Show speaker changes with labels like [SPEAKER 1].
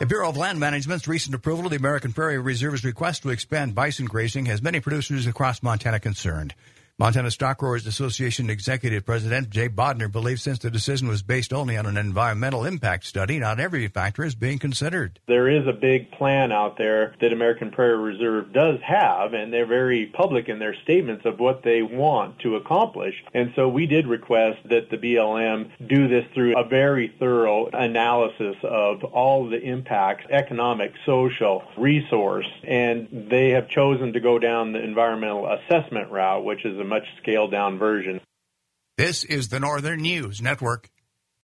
[SPEAKER 1] The Bureau of Land Management's recent approval of the American Prairie Reserve's request to expand bison grazing has many producers across Montana concerned. Montana Stock Growers Association Executive President Jay Bodner believes since the decision was based only on an environmental impact study, not every factor is being considered.
[SPEAKER 2] There is a big plan out there that American Prairie Reserve does have, and they're very public in their statements of what they want to accomplish. And so we did request that the BLM do this through a very thorough analysis of all the impacts, economic, social, resource, and they have chosen to go down the environmental assessment route, which is a much scaled-down version.
[SPEAKER 1] This is the Northern News Network.